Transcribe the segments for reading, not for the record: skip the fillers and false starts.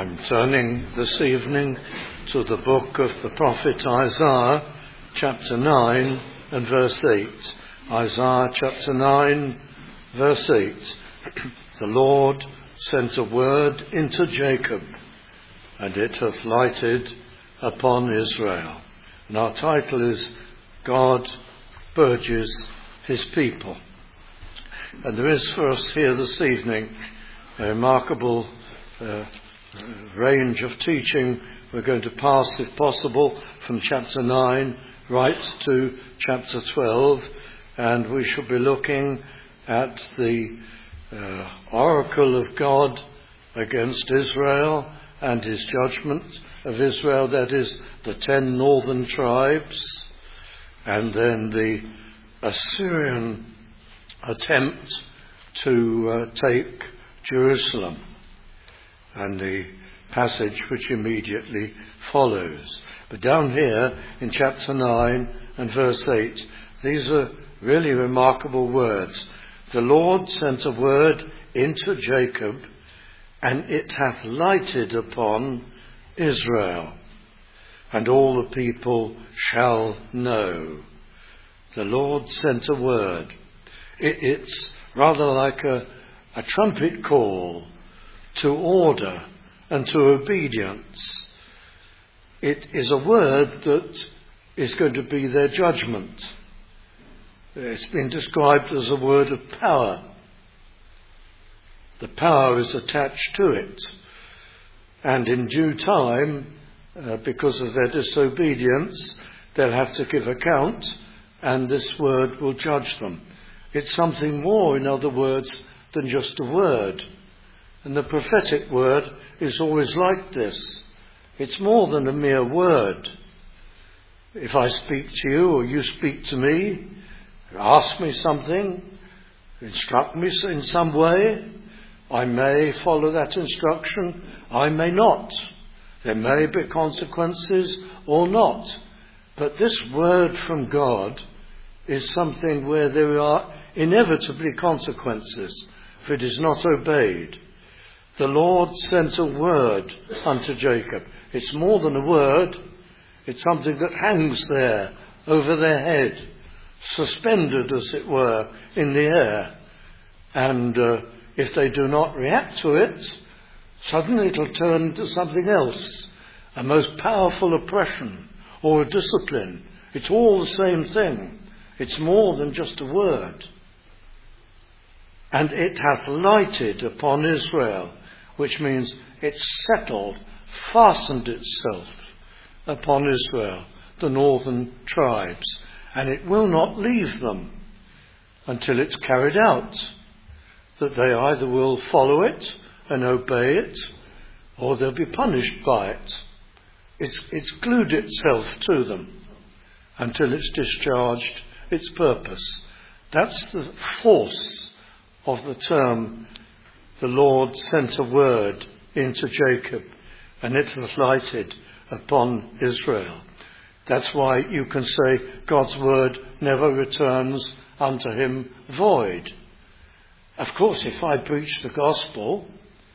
I'm turning this evening to the book of the prophet Isaiah, chapter 9 and verse 8. Isaiah chapter 9, verse 8. The Lord sent a word into Jacob, and it hath lighted upon Israel. And our title is God Purges His People. And there is for us here this evening a remarkable range of teaching. We're going to pass, if possible, from chapter 9 right to chapter 12, and we shall be looking at the oracle of God against Israel and his judgment of Israel, that is, the 10 northern tribes, and then the Assyrian attempt to take Jerusalem, and the passage which immediately follows. But down here in chapter 9 and verse 8, these are really remarkable words. The Lord sent a word into Jacob, and it hath lighted upon Israel, and all the people shall know. The Lord sent a word. It's rather like a trumpet call to order and to obedience. It is a word that is going to be their judgment. It's been described as a word of power. The power is attached to it. And in due time, because of their disobedience, they'll have to give account, and this word will judge them. It's something more, in other words, than just a word. And the prophetic word is always like this. It's more than a mere word. If I speak to you or you speak to me, ask me something, instruct me in some way, I may follow that instruction, I may not. There may be consequences or not. But this word from God is something where there are inevitably consequences if it is not obeyed. The Lord sent a word unto Jacob. It's more than a word. It's something that hangs there over their head, suspended, as it were, in the air. And if they do not react to it, suddenly it'll turn into something else, a most powerful oppression or a discipline. It's all the same thing. It's more than just a word. And it hath lighted upon Israel, which means it's settled, fastened itself upon Israel, the northern tribes, and it will not leave them until it's carried out, that they either will follow it and obey it, or they'll be punished by it. It's glued itself to them until it's discharged its purpose. That's the force of the term, the Lord sent a word into Jacob, and it hath lighted upon Israel. That's why you can say God's word never returns unto him void. Of course, if I preach the gospel,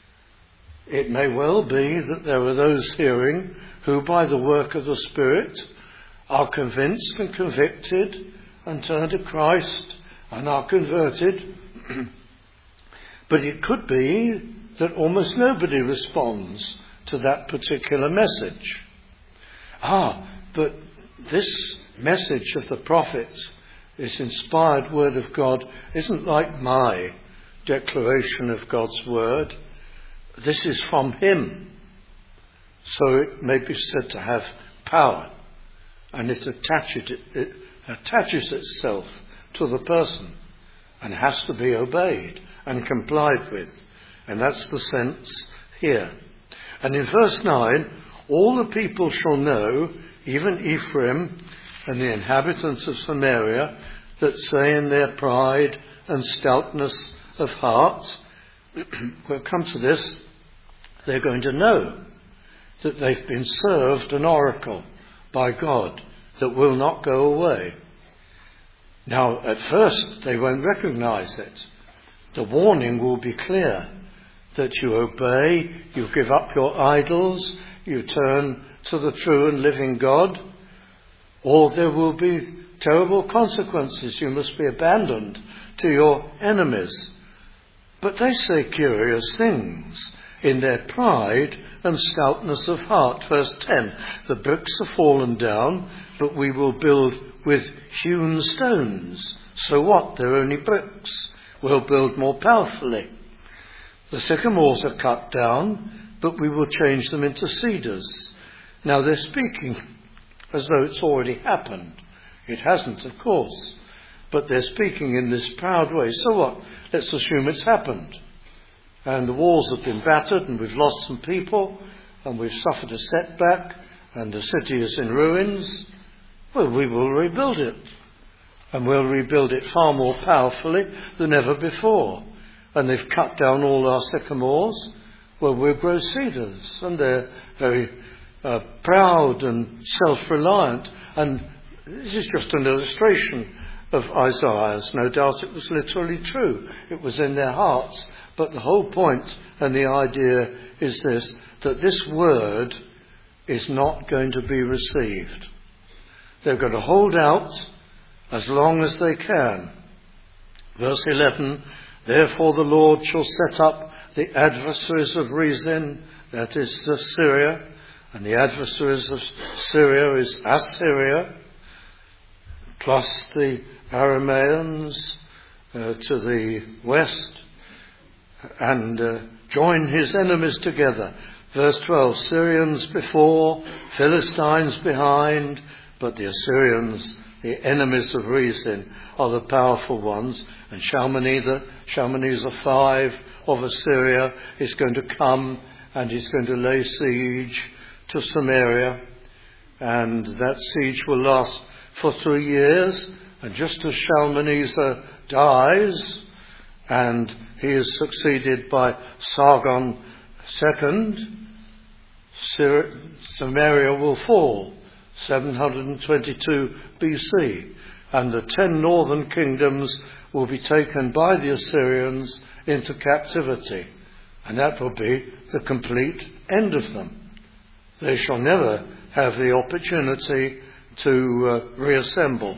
it may well be that there are those hearing who, by the work of the Spirit, are convinced and convicted and turn to Christ and are converted. But it could be that almost nobody responds to that particular message. But this message of the prophet, this inspired word of God, isn't like my declaration of God's word. This is from him. So it may be said to have power, and it attaches itself to the person and has to be obeyed and complied with. And that's the sense here. And in verse 9, all the people shall know, even Ephraim and the inhabitants of Samaria, that say in their pride and stoutness of heart, we'll come to this, they're going to know that they've been served an oracle by God that will not go away. Now, at first, they won't recognize it. The warning will be clear. that you obey, you give up your idols, you turn to the true and living God, or there will be terrible consequences. You must be abandoned to your enemies. But they say curious things in their pride and stoutness of heart. Verse 10, the bricks are fallen down, but we will build with hewn stones. So what? They're only bricks. We'll build more powerfully. The sycamores are cut down, but we will change them into cedars. Now they're speaking as though it's already happened. It hasn't, of course. But they're speaking in this proud way. So what? Let's assume it's happened. And the walls have been battered, and we've lost some people, and we've suffered a setback, and the city is in ruins. Well, we will rebuild it. And we'll rebuild it far more powerfully than ever before. And they've cut down all our sycamores. Well, we'll grow cedars. And they're very proud and self-reliant. And this is just an illustration of Isaiah's. No doubt it was literally true. It was in their hearts. But the whole point and the idea is this, that this word is not going to be received. They're going to hold out as long as they can. Verse 11, therefore the Lord shall set up the adversaries of Rezin, that is Syria, and the adversaries of Syria is Assyria, plus the Arameans to the west, and join his enemies together. Verse 12, Syrians before, Philistines behind, but the Assyrians, the enemies of Rezin, are the powerful ones. And Shalmaneser V of Assyria is going to come, and he's going to lay siege to Samaria. And that siege will last for 3 years. And just as Shalmaneser dies, and he is succeeded by Sargon II, Samaria will fall, 722 BC, and the 10 northern kingdoms will be taken by the Assyrians into captivity, and that will be the complete end of them. They shall never have the opportunity to reassemble.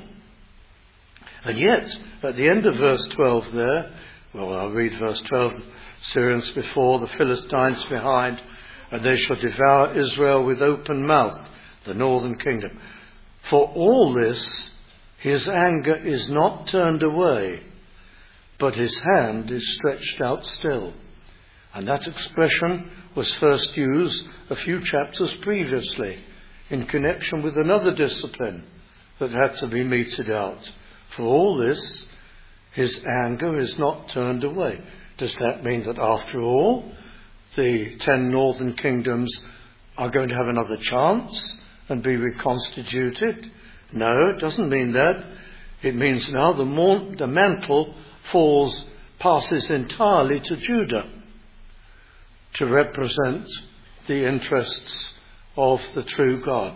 And yet, at the end of verse 12 there, well, I'll read verse 12, Syrians before, the Philistines behind, and they shall devour Israel with open mouth, the northern kingdom. For all this, his anger is not turned away, but his hand is stretched out still. And that expression was first used a few chapters previously in connection with another discipline that had to be meted out. For all this, his anger is not turned away. Does that mean that after all, the 10 northern kingdoms are going to have another chance and be reconstituted? No, it doesn't mean that. It means now the mantle passes entirely to Judah to represent the interests of the true God.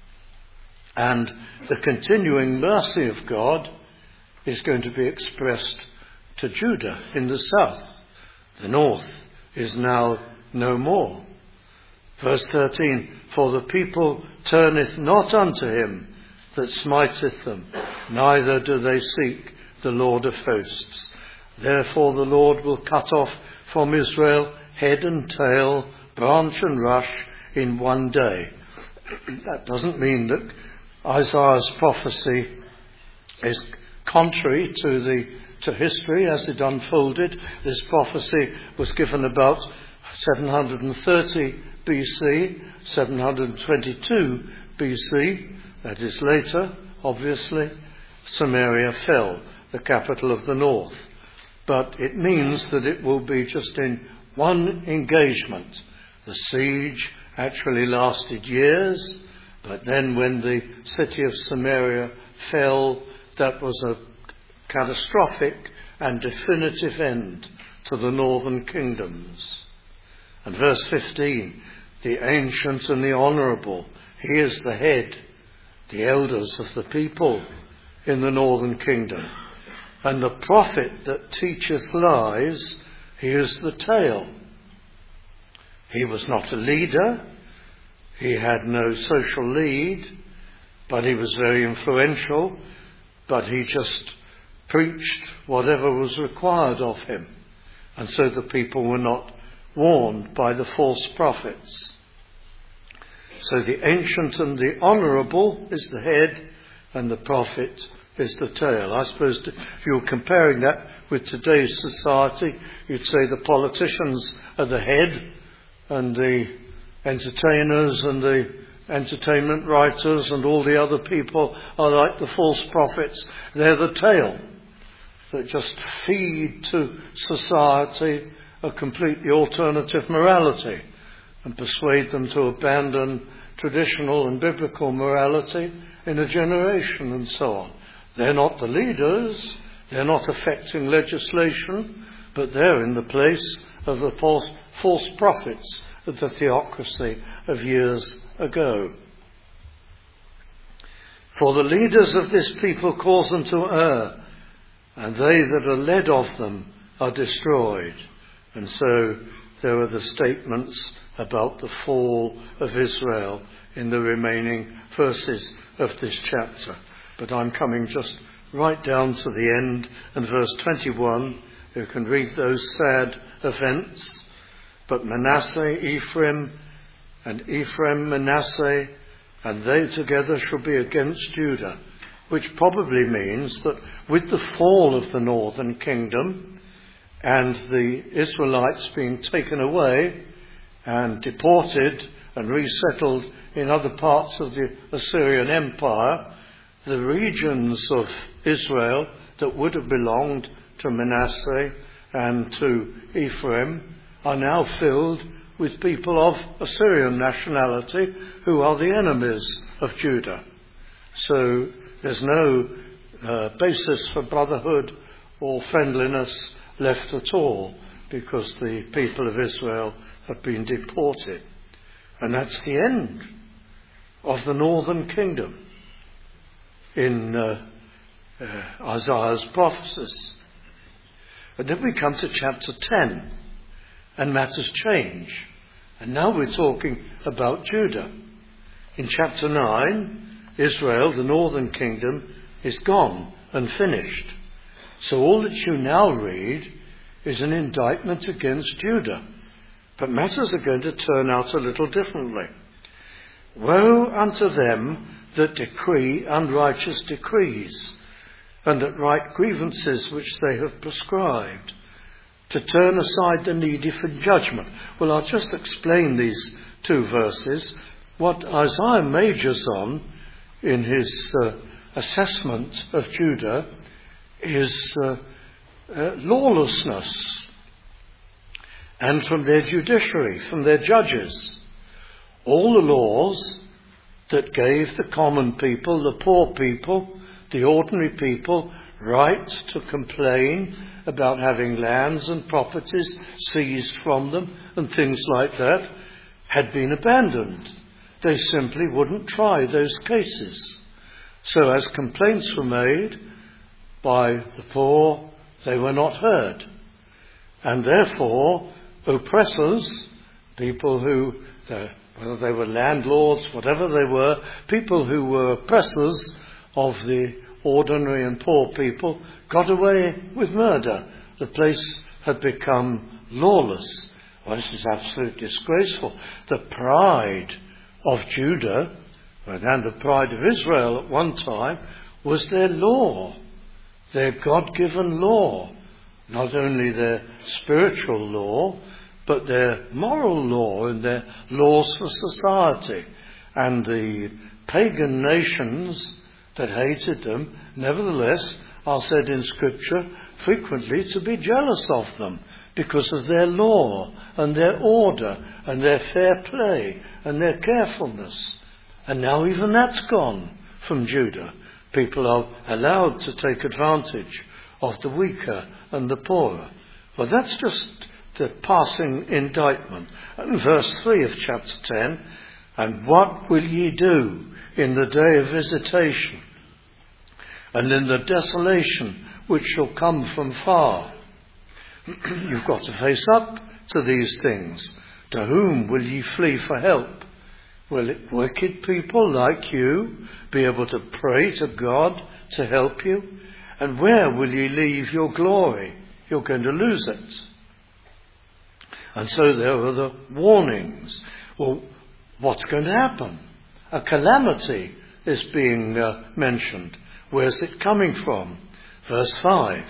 And the continuing mercy of God is going to be expressed to Judah in the south. The north is now no more. Verse 13, for the people turneth not unto him that smiteth them, neither do they seek the Lord of hosts. Therefore the Lord will cut off from Israel head and tail, branch and rush in one day. That doesn't mean that Isaiah's prophecy is contrary to history as it unfolded. This prophecy was given about 730 BC, 722 BC, that is later, obviously, Samaria fell, the capital of the north. But it means that it will be just in one engagement. The siege actually lasted years, but then when the city of Samaria fell, that was a catastrophic and definitive end to the northern kingdoms. And verse 15, the ancient and the honourable, he is the head, the elders of the people in the northern kingdom. And the prophet that teacheth lies, he is the tail. He was not a leader. He had no social lead, but he was very influential. But he just preached whatever was required of him. And so the people were not warned by the false prophets. So the ancient and the honourable is the head, and the prophet is the tail. I suppose if you were comparing that with today's society, you'd say the politicians are the head, and the entertainers and the entertainment writers and all the other people are like the false prophets. They're the tail that just feed to society a completely alternative morality and persuade them to abandon traditional and biblical morality in a generation and so on. They're not the leaders, they're not affecting legislation, but they're in the place of the false prophets of the theocracy of years ago. For the leaders of this people cause them to err, and they that are led of them are destroyed. And so there are the statements about the fall of Israel in the remaining verses of this chapter. But I'm coming just right down to the end, and verse 21, you can read those sad events. But Manasseh, Ephraim, and Ephraim, Manasseh, and they together shall be against Judah, which probably means that with the fall of the northern kingdom and the Israelites being taken away and deported and resettled in other parts of the Assyrian Empire, the regions of Israel that would have belonged to Manasseh and to Ephraim are now filled with people of Assyrian nationality who are the enemies of Judah. So there's no basis for brotherhood or friendliness left at all, because the people of Israel have been deported. And that's the end of the northern kingdom in Isaiah's prophecies. And then we come to chapter 10, and matters change. And now we're talking about Judah. In chapter 9, Israel, the northern kingdom, is gone and finished. So all that you now read is an indictment against Judah. But matters are going to turn out a little differently. Woe unto them that decree unrighteous decrees, and that write grievances which they have prescribed, to turn aside the needy from judgment. Well, I'll just explain these two verses. What Isaiah majors on in his assessment of Judah is lawlessness, and from their judiciary, from their judges. All the laws that gave the common people, the poor people, the ordinary people, right to complain about having lands and properties seized from them and things like that, had been abandoned. They simply wouldn't try those cases. So as complaints were made by the poor, they were not heard. And therefore, oppressors, people who, whether they were landlords, whatever they were, people who were oppressors of the ordinary and poor people, got away with murder. The place had become lawless. Well, this is absolutely disgraceful. The pride of Judah and the pride of Israel at one time was their law, their God-given law. Not only their spiritual law, but their moral law and their laws for society. And the pagan nations that hated them, nevertheless, are said in Scripture frequently to be jealous of them because of their law and their order and their fair play and their carefulness. And now even that's gone from Judah. People are allowed to take advantage of the weaker and the poorer. Well, that's just the passing indictment. And verse 3 of chapter 10, and what will ye do in the day of visitation, and in the desolation which shall come from far? You've got to face up to these things, To whom will ye flee for help? Will wicked people like you be able to pray to God to help you? And where will ye leave your glory? You're going to lose it. And so there are the warnings. Well, what's going to happen? A calamity is being mentioned. Where's it coming from? Verse 5.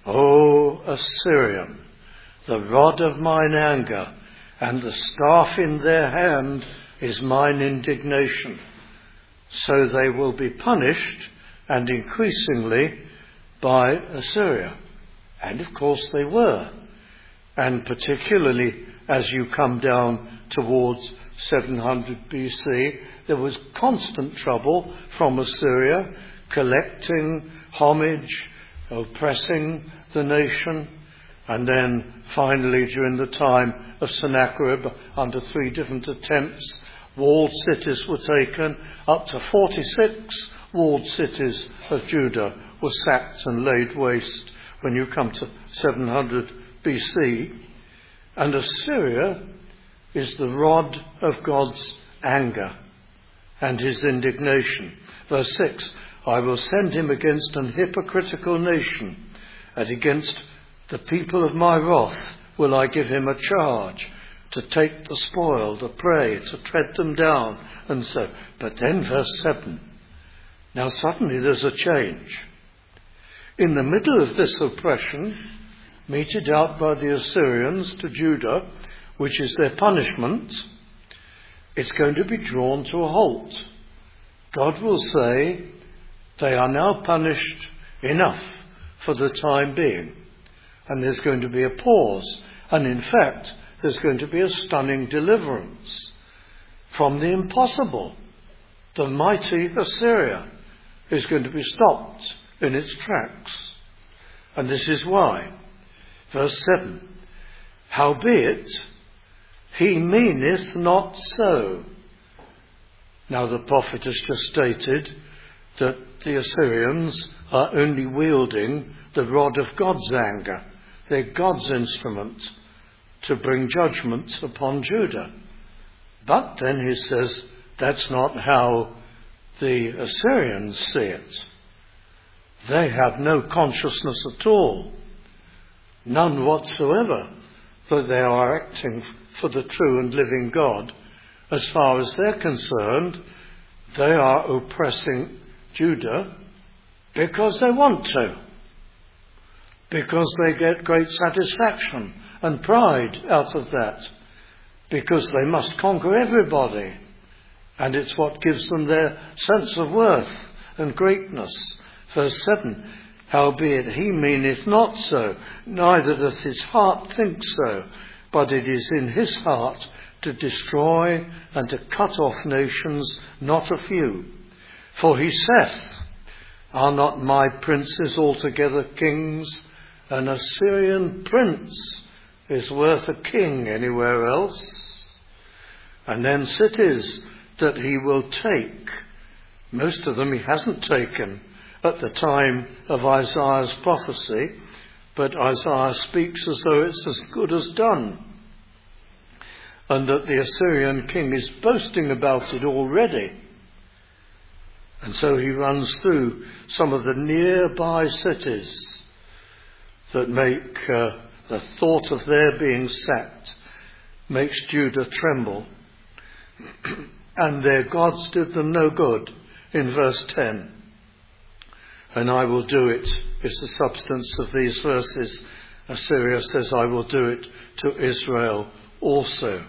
O Assyrian, the rod of mine anger, and the staff in their hand is mine indignation. So they will be punished, and increasingly, by Assyria. And of course they were. And particularly as you come down towards 700 BC, there was constant trouble from Assyria, collecting homage, oppressing the nation. And then finally, during the time of Sennacherib, under 3 different attempts, walled cities were taken. Up to 46 walled cities of Judah were sacked and laid waste when you come to 700 BC. And Assyria is the rod of God's anger and his indignation. Verse 6, I will send him against an hypocritical nation, and against the people of my wrath will I give him a charge, to take the spoil, the prey, to tread them down, and so. But then verse 7, now suddenly there's a change. In the middle of this oppression, meted out by the Assyrians to Judah, which is their punishment, it's going to be drawn to a halt. God will say, they are now punished enough for the time being. And there's going to be a pause. And in fact, there's going to be a stunning deliverance from the impossible. The mighty Assyria is going to be stopped in its tracks. And this is why. Verse 7, howbeit, he meaneth not so. Now the prophet has just stated that the Assyrians are only wielding the rod of God's anger. They're God's instrument to bring judgment upon Judah. But then he says that's not how the Assyrians see it. They have no consciousness at all, none whatsoever, that they are acting for the true and living God. As far as they're concerned, they are oppressing Judah because they want to, because they get great satisfaction and pride out of that, because they must conquer everybody, and it's what gives them their sense of worth and greatness. Verse 7, howbeit he meaneth not so, neither doth his heart think so, but it is in his heart to destroy and to cut off nations, not a few. For he saith, are not my princes altogether kings? An Assyrian prince is worth a king anywhere else. And then cities that he will take. Most of them he hasn't taken at the time of Isaiah's prophecy, but Isaiah speaks as though it's as good as done, and that the Assyrian king is boasting about it already. And so he runs through some of the nearby cities that make the thought of their being sacked makes Judah tremble. And their gods did them no good, in verse 10. And I will do it, is the substance of these verses. Assyria says, I will do it to Israel also.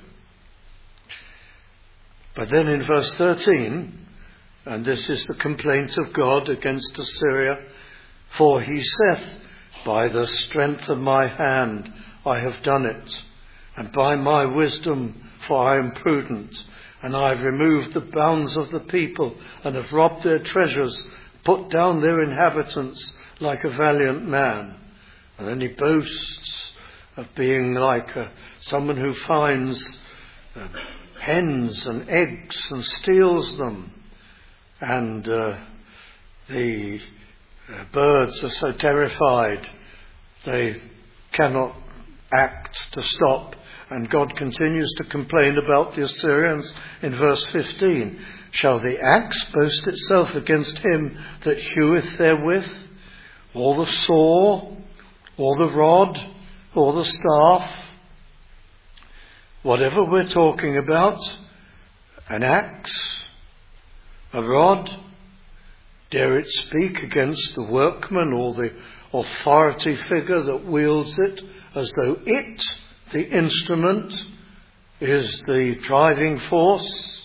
But then in verse 13, and this is the complaint of God against Assyria, for he saith, by the strength of my hand I have done it, and by my wisdom, for I am prudent, and I have removed the bounds of the people, and have robbed their treasures, put down their inhabitants like a valiant man. And then he boasts of being like someone who finds hens and eggs and steals them. And the birds are so terrified they cannot act to stop. And God continues to complain about the Assyrians in verse 15. Shall the axe boast itself against him that heweth therewith? Or the saw? Or the rod? Or the staff? Whatever we're talking about, an axe, a rod, dare it speak against the workman or the authority figure that wields it, as though it, the instrument, is the driving force?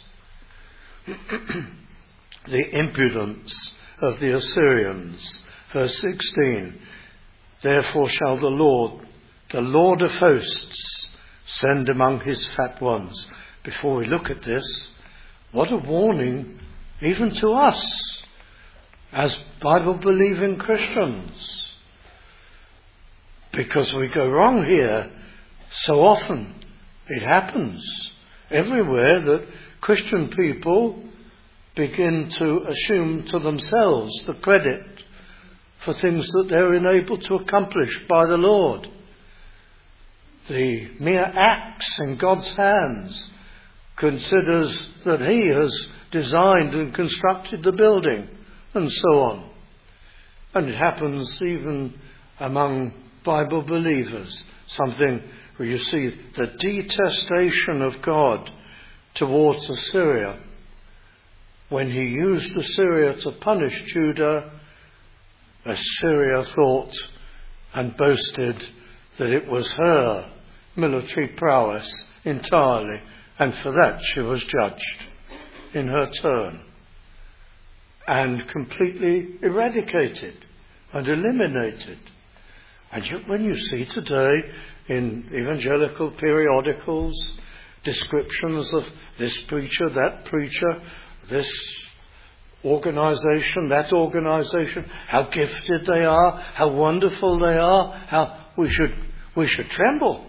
The impudence of the Assyrians. Verse 16, therefore shall the Lord of hosts, send among his fat ones. Before we look at this, what a warning even to us as Bible-believing Christians. Because we go wrong here so often. It happens everywhere that Christian people begin to assume to themselves the credit for things that they're enabled to accomplish by the Lord. The mere axe in God's hands considers that he has designed and constructed the building, and so on. And it happens even among Bible believers, something where you see the detestation of God towards Assyria. When he used Assyria to punish Judah, Assyria thought and boasted that it was her military prowess entirely, and for that she was judged in her turn and completely eradicated and eliminated. And yet when you see today in evangelical periodicals descriptions of this preacher, that preacher, this organisation, that organisation, how gifted they are, how wonderful they are, how we should tremble.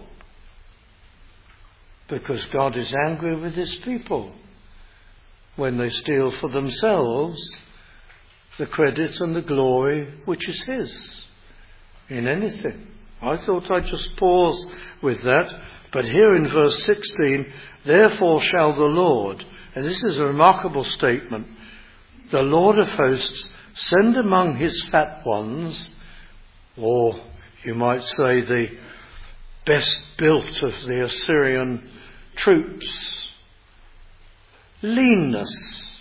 Because God is angry with his people when they steal for themselves the credit and the glory which is his in anything. I thought I'd just pause with that. But here in verse 16, therefore shall the Lord, and this is a remarkable statement, the Lord of hosts send among his fat ones, or you might say the best built of the Assyrian troops, leanness.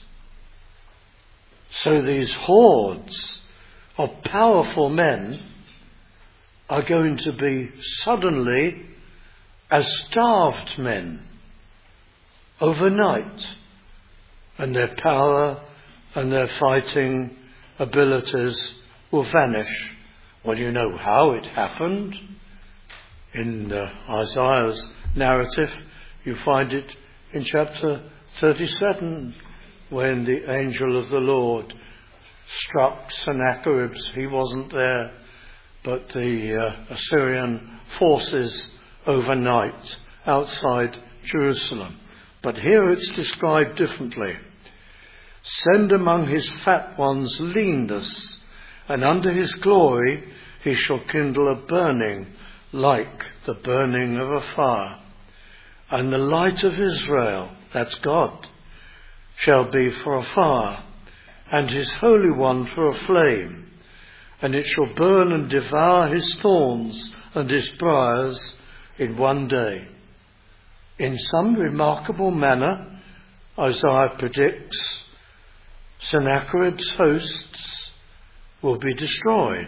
So these hordes of powerful men are going to be suddenly as starved men overnight, and their power and their fighting abilities will vanish. Well, you know how it happened. In Isaiah's narrative, you find it in chapter 37, when the angel of the Lord struck Sennacherib. He wasn't there, but the Assyrian forces overnight outside Jerusalem. But here it's described differently. Send among his fat ones leanness, and under his glory he shall kindle a burning like the burning of a fire. And the light of Israel, that's God, shall be for a fire, and his Holy One for a flame. And it shall burn and devour his thorns and his briars in one day. In some remarkable manner, Isaiah predicts Sennacherib's hosts will be destroyed.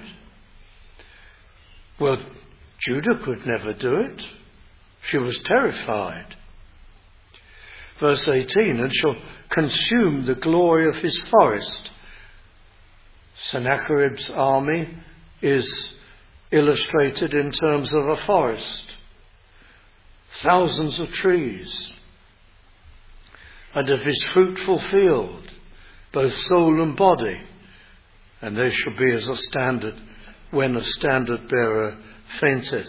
Well, Judah could never do it. She was terrified. Verse 18, and shall consume the glory of his forest. Sennacherib's army is illustrated in terms of a forest. Thousands of trees. And of his fruitful field, both soul and body. And they shall be as a standard when a standard bearer fainteth.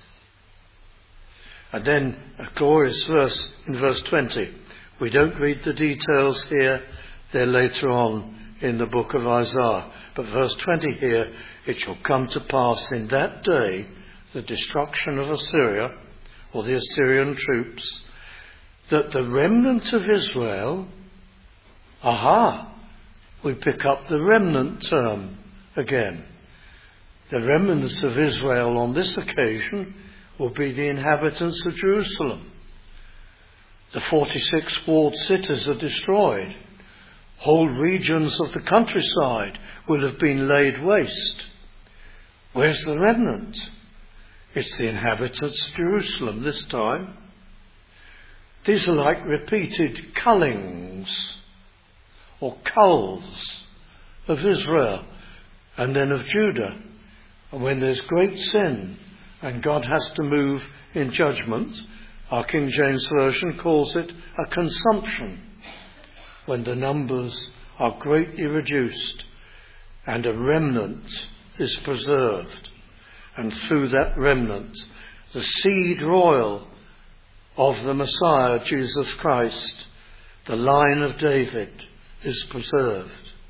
And then a glorious verse in verse 20. We don't read the details here. They're later on in the book of Isaiah. But verse 20 here, it shall come to pass in that day, the destruction of Assyria, or the Assyrian troops, that the remnant of Israel, we pick up the remnant term again. The remnants of Israel on this occasion will be the inhabitants of Jerusalem. The 46 walled cities are destroyed. Whole regions of the countryside will have been laid waste. Where's the remnant? It's the inhabitants of Jerusalem this time. These are like repeated cullings or culls of Israel and then of Judah. And when there's great sin and God has to move in judgment, our King James Version calls it a consumption, when the numbers are greatly reduced and a remnant is preserved. And through that remnant, the seed royal of the Messiah, Jesus Christ, the line of David, is preserved.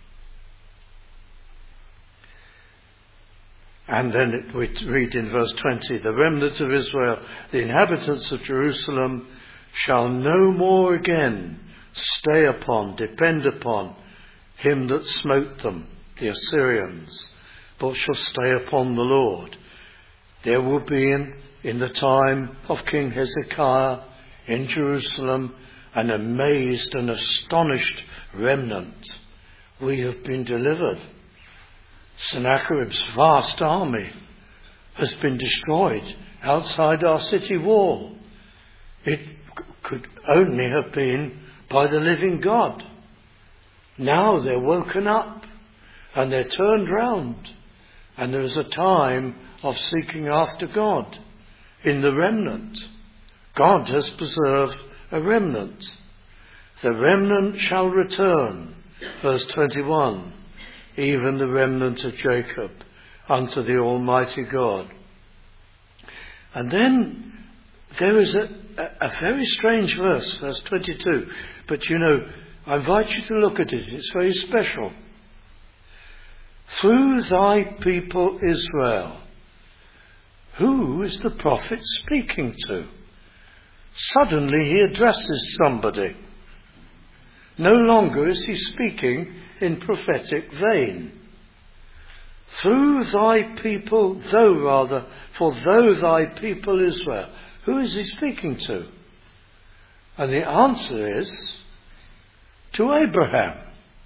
And then we read in verse 20, the remnant of Israel, the inhabitants of Jerusalem, shall no more again depend upon him that smote them, the Assyrians, but shall stay upon the Lord. There will be in the time of King Hezekiah in Jerusalem an amazed and astonished remnant. We have been delivered. Sennacherib's vast army has been destroyed outside our city wall. It could only have been by the living God. Now they're woken up and they're turned round, and there is a time of seeking after God in the remnant. God has preserved a remnant. The remnant shall return, verse 21, even the remnant of Jacob, unto the Almighty God. And then there is a very strange verse, verse 22. But I invite you to look at it. It's very special. Through thy people Israel. Who is the prophet speaking to? Suddenly he addresses somebody. No longer is he speaking in prophetic vein. Through thy people, for thy people Israel. Who is he speaking to? And the answer is to Abraham.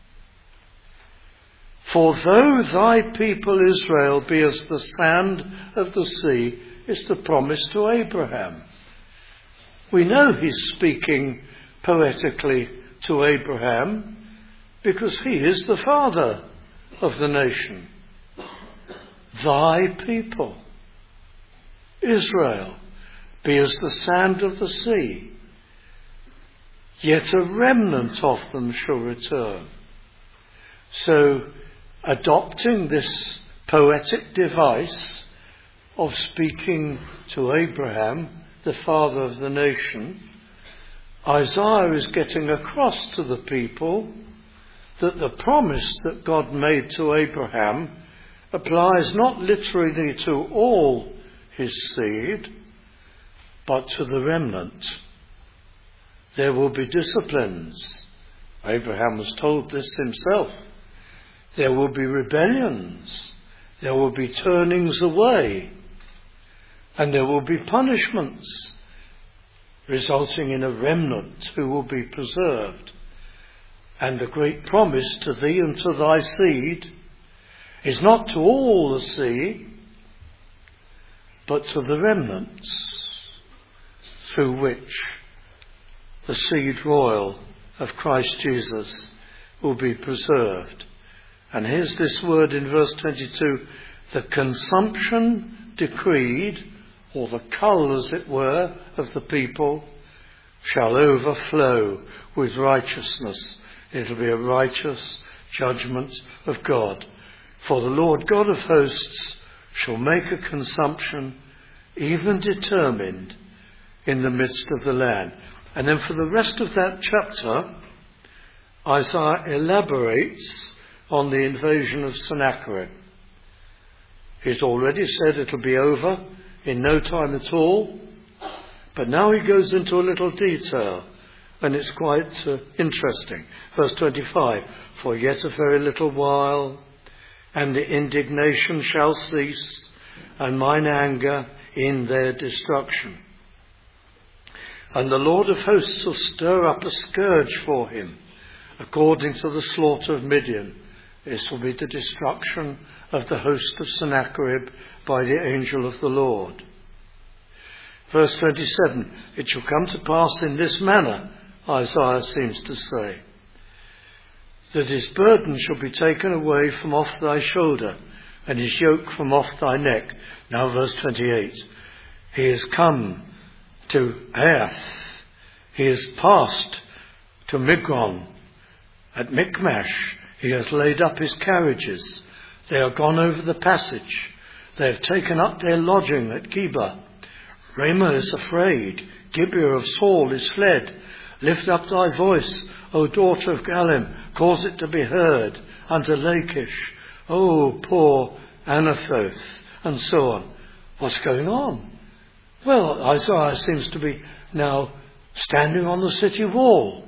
For though thy people Israel be as the sand of the sea, is the promise to Abraham. We know he's speaking poetically to Abraham because he is the father of the nation. Thy people, Israel, be as the sand of the sea, yet a remnant of them shall return. So, adopting this poetic device of speaking to Abraham, the father of the nation, Isaiah is getting across to the people that the promise that God made to Abraham applies not literally to all his seed, but to the remnant. There will be disciplines. Abraham was told this himself. There will be rebellions. There will be turnings away. And there will be punishments, resulting in a remnant who will be preserved. And the great promise to thee and to thy seed is not to all the seed, but to the remnants, through which the seed royal of Christ Jesus will be preserved. And here's this word in verse 22, the consumption decreed, or the cull, as it were, of the people, shall overflow with righteousness. It'll be a righteous judgment of God. For the Lord God of hosts shall make a consumption even determined in the midst of the land. And then for the rest of that chapter, Isaiah elaborates on the invasion of Sennacherib. He's already said it'll be over in no time at all. But now he goes into a little detail, and it's quite interesting. Verse 25, for yet a very little while, and the indignation shall cease, and mine anger in their destruction. And the Lord of hosts will stir up a scourge for him, according to the slaughter of Midian. This will be the destruction of the host of Sennacherib by the angel of the Lord. Verse 27, it shall come to pass in this manner, Isaiah seems to say, that his burden shall be taken away from off thy shoulder, and his yoke from off thy neck. Now verse 28, he is come to Aiath, he is passed to Migron. At Michmash he has laid up his carriages. They are gone over the passage. They have taken up their lodging at Geba. Ramah is afraid. Gibeah of Saul is fled. Lift up thy voice, O daughter of Galim. Cause it to be heard unto Lachish. O poor Anathoth. And so on. What's going on? Well, Isaiah seems to be now standing on the city wall.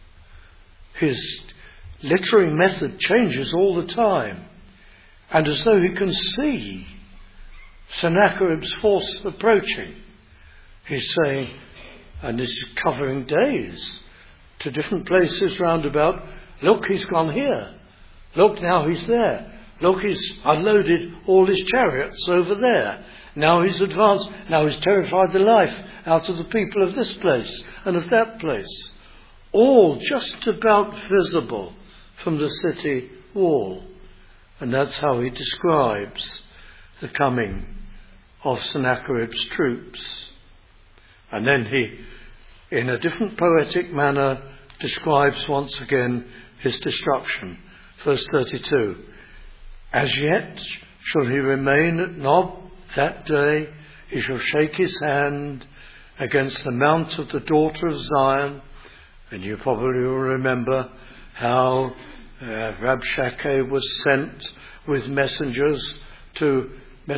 His literary method changes all the time. And as though he can see Sennacherib's force approaching, he's saying, and this is covering days, to different places round about, look, he's gone here. Look, now he's there. Look, he's unloaded all his chariots over there. Now he's advanced. Now he's terrified the life out of the people of this place and of that place. All just about visible from the city wall. And that's how he describes the coming of Sennacherib's troops. And then he, in a different poetic manner, describes once again his destruction. Verse 32. As yet shall he remain at Nob that day. He shall shake his hand against the mount of the daughter of Zion. And you probably will remember how Rabshakeh was sent with messengers to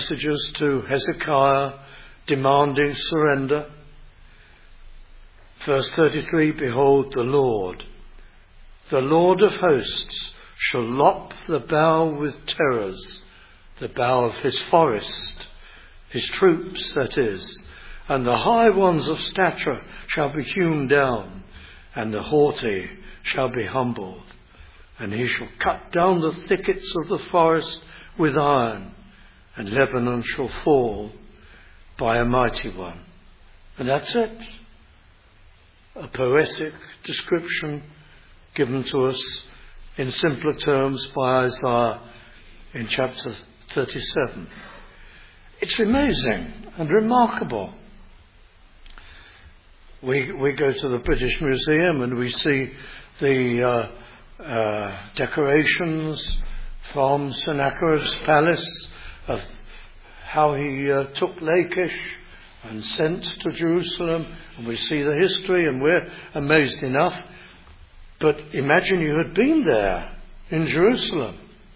Hezekiah demanding surrender. Verse 33, behold the Lord of hosts shall lop the bough with terrors, the bough of his forest, his troops that is, and the high ones of stature shall be hewn down, and the haughty shall be humbled. And he shall cut down the thickets of the forest with iron, and Lebanon shall fall by a mighty one. And that's it. A poetic description given to us in simpler terms by Isaiah in chapter 37. It's amazing and remarkable. We go to the British Museum and we see the decorations from Sennacherib's palace of how he took Lachish and sent to Jerusalem, and we see the history and we're amazed enough. But imagine you had been there in Jerusalem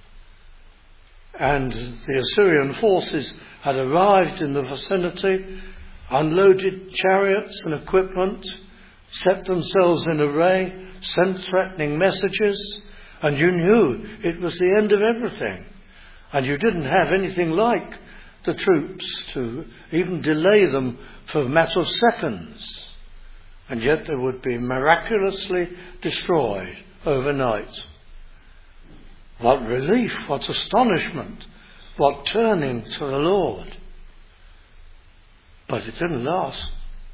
and the Assyrian forces had arrived in the vicinity, unloaded chariots and equipment, set themselves in array, sent threatening messages, and you knew it was the end of everything. And you didn't have anything like the troops to even delay them for a matter of seconds. And yet they would be miraculously destroyed overnight. What relief, what astonishment, what turning to the Lord. But it didn't last.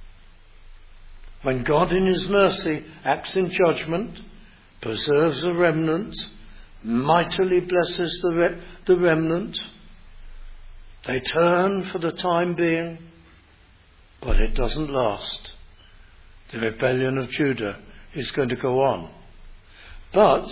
When God in his mercy acts in judgment, preserves the remnant, mightily blesses the remnant, they turn for the time being, but it doesn't last. The rebellion of Judah is going to go on. But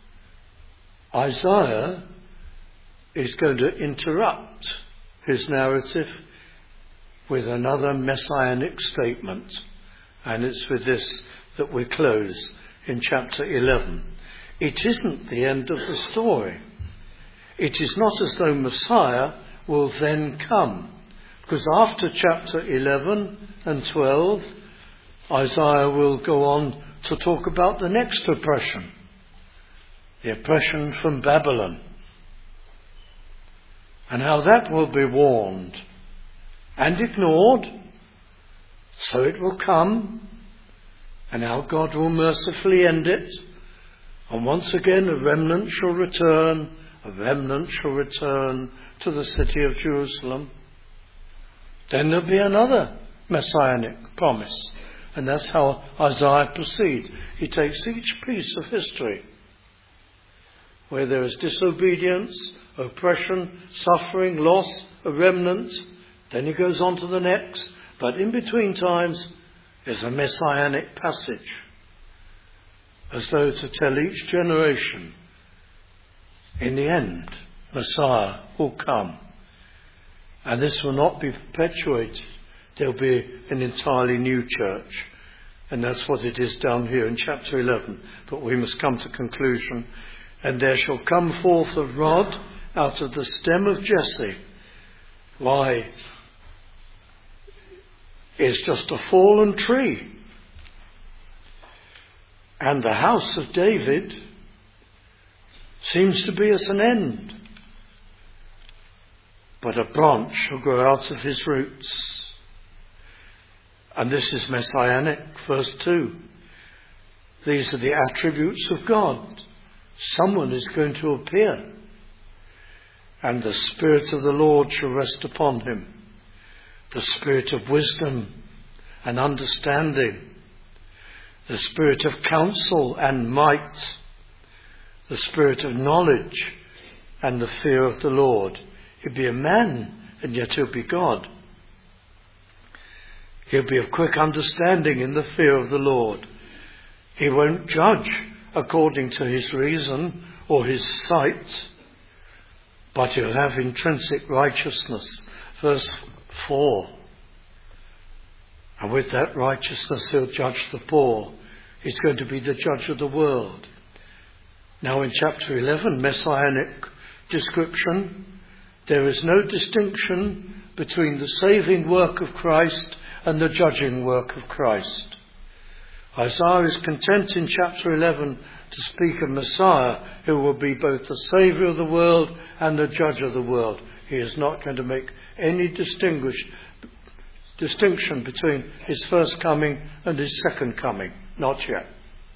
Isaiah is going to interrupt his narrative with another messianic statement. And it's with this that we close in chapter 11. It isn't the end of the story. It is not as though Messiah will then come. Because after chapter 11 and 12, Isaiah will go on to talk about the next oppression, the oppression from Babylon, and how that will be warned and ignored, so it will come, and how God will mercifully end it. And once again a remnant shall return to the city of Jerusalem. Then there'll be another messianic promise. And that's how Isaiah proceeds. He takes each piece of history where there is disobedience, oppression, suffering, loss, a remnant. Then he goes on to the next. But in between times is a messianic passage, as though to tell each generation, in the end, Messiah will come. And this will not be perpetuated. There'll be an entirely new church. And that's what it is down here in chapter 11. But we must come to conclusion. And there shall come forth a rod out of the stem of Jesse. Why? It's just a fallen tree. And the house of David seems to be at an end. But a branch shall grow out of his roots. And this is messianic, verse 2. These are the attributes of God. Someone is going to appear. And the Spirit of the Lord shall rest upon him. The Spirit of wisdom and understanding. The Spirit of counsel and might. The Spirit of knowledge and the fear of the Lord. He'll be a man, and yet he'll be God. He'll be of quick understanding in the fear of the Lord. He won't judge according to his reason or his sight, but he'll have intrinsic righteousness. Verse 4. And with that righteousness he'll judge the poor. He's going to be the judge of the world. Now in chapter 11, messianic description, there is no distinction between the saving work of Christ and the judging work of Christ. Isaiah is content in chapter 11 to speak of Messiah, who will be both the Saviour of the world and the judge of the world. He is not going to make any distinction between his first coming and his second coming. Not yet.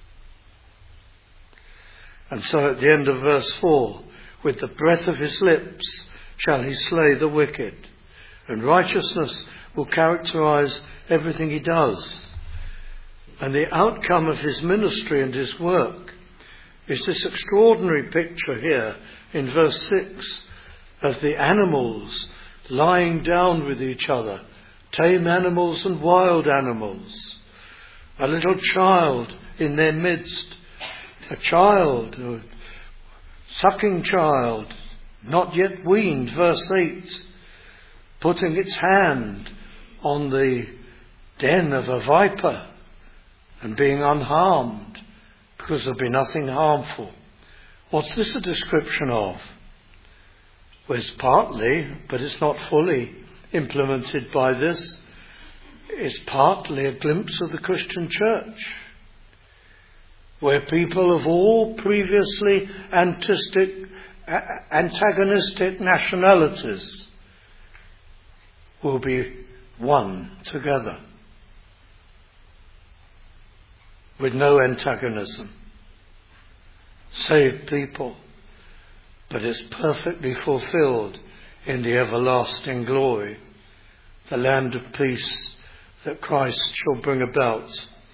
And so at the end of verse 4, with the breath of his lips shall he slay the wicked, and righteousness will characterize everything he does. And the outcome of his ministry and his work is this extraordinary picture here in verse 6 of the animals lying down with each other, tame animals and wild animals, a little child in their midst, a child, a sucking child, not yet weaned, verse 8, putting its hand on the den of a viper and being unharmed, because there'll be nothing harmful. What's this a description of? Well, it's partly, but it's not fully implemented by this. It's partly a glimpse of the Christian church, where people of all previously antagonistic nationalities will be one together, with no antagonism. Saved people, but it's perfectly fulfilled in the everlasting glory, the land of peace that Christ shall bring about.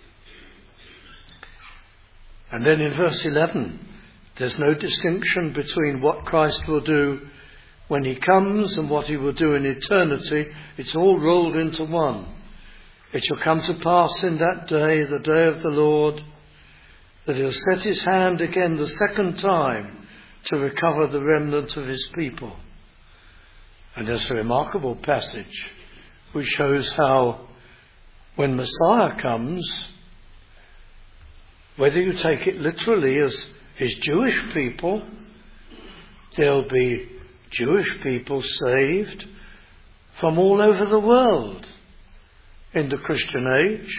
And then in verse 11, there's no distinction between what Christ will do when he comes and what he will do in eternity. It's all rolled into one. It shall come to pass in that day, the day of the Lord, that he'll set his hand again the second time to recover the remnant of his people. And there's a remarkable passage which shows how when Messiah comes, whether you take it literally as his Jewish people, there'll be Jewish people saved, from all over the world in the Christian age.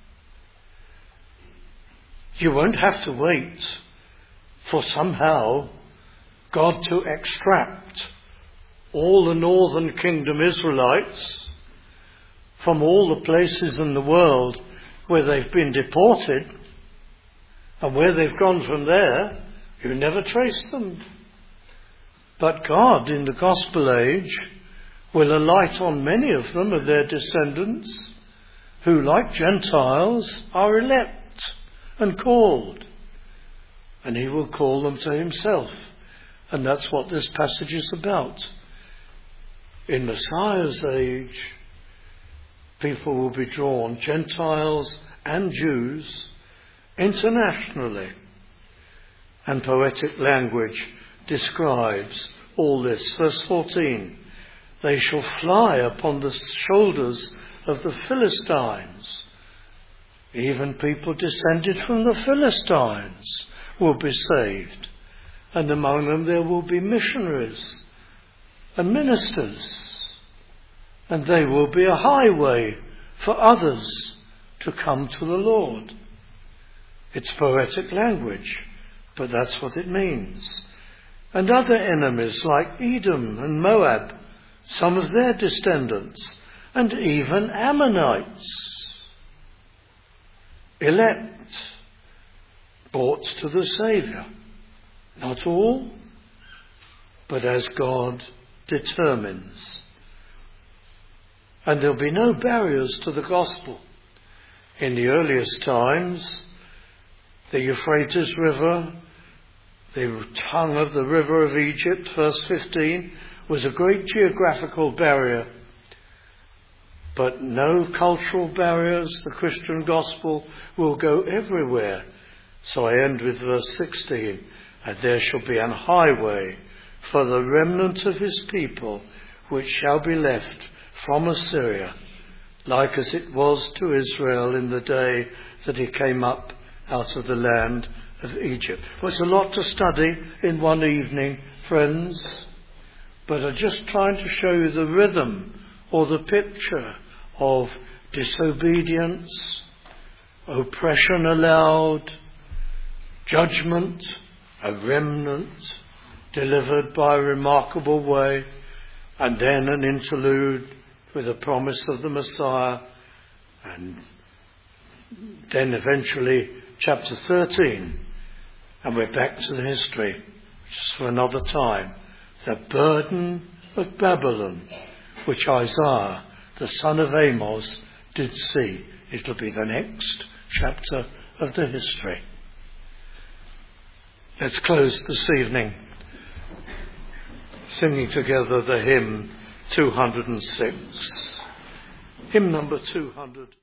You won't have to wait for somehow God to extract all the northern kingdom Israelites from all the places in the world where they've been deported, and where they've gone from there, you never trace them. But God, in the gospel age, will alight on many of them, of their descendants, who, like Gentiles, are elect and called. And he will call them to himself. And that's what this passage is about. In Messiah's age, people will be drawn, Gentiles and Jews, internationally. And poetic language describes all this. Verse 14, they shall fly upon the shoulders of the Philistines. Even people descended from the Philistines will be saved. And among them there will be missionaries and ministers. And they will be a highway for others to come to the Lord. It's poetic language, but that's what it means. And other enemies like Edom and Moab, some of their descendants, and even Ammonites, elect, brought to the Saviour. Not all, but as God determines. And there'll be no barriers to the gospel. In the earliest times, the Euphrates River, the tongue of the river of Egypt, verse 15, was a great geographical barrier. But no cultural barriers. The Christian gospel will go everywhere. So I end with verse 16. And there shall be an highway for the remnant of his people, which shall be left from Assyria, like as it was to Israel in the day that he came up out of the land of Egypt. Well, it's a lot to study in one evening, friends, but I'm just trying to show you the rhythm or the picture of disobedience, oppression allowed, judgment, a remnant delivered by a remarkable way, and then an interlude with the promise of the Messiah, and then eventually chapter 13, and we're back to the history, just for another time. The burden of Babylon, which Isaiah, the son of Amos, did see. It'll be the next chapter of the history. Let's close this evening singing together the hymn 206. Hymn number 200.